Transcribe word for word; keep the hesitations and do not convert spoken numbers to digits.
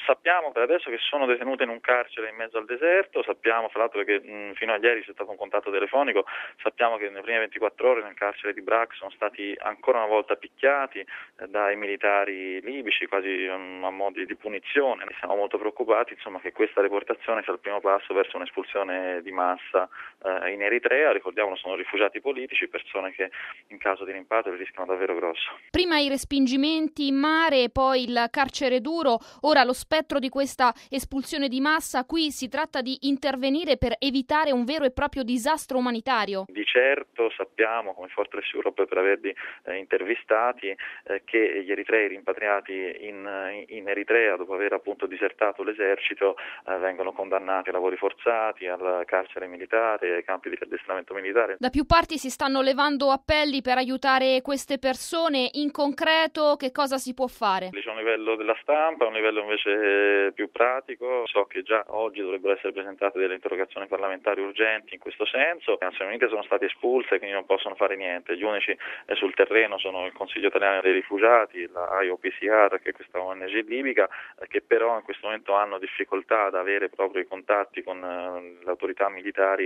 Sappiamo per adesso che sono detenute in un carcere in mezzo al deserto, sappiamo fra l'altro che mh, fino a ieri c'è stato un contatto telefonico, sappiamo che nelle prime ventiquattro ore nel carcere di Brak sono stati ancora una volta picchiati eh, dai militari libici, quasi um, a modi di punizione. Siamo molto preoccupati insomma, che questa deportazione sia il primo passo verso un'espulsione di massa eh, in Eritrea. Ricordiamolo, sono rifugiati politici, persone che in caso di rimpatrio rischiano davvero grosso. Prima i respingimenti in mare, poi il carcere duro, ora lo spettro di questa espulsione di massa. Qui si tratta di intervenire per evitare un vero e proprio disastro umanitario. Di certo sappiamo, come Fortress Europe per averli eh, intervistati, eh, che gli eritrei rimpatriati in, in Eritrea dopo aver appunto disertato l'esercito eh, vengono condannati a lavori forzati, al carcere militare, ai campi di addestramento militare. Da più parti si stanno levando appelli per aiutare queste persone. In concreto che cosa si può fare? C'è un livello della stampa, un livello invece più pratico. So che già oggi dovrebbero essere presentate delle interrogazioni parlamentari urgenti in questo senso. Le Nazioni Unite sono state espulse, quindi non possono fare niente. Gli unici sul terreno sono il Consiglio Italiano dei Rifugiati, la I O P C R, che è questa O N G libica, che però in questo momento hanno difficoltà ad avere proprio i contatti con le autorità militari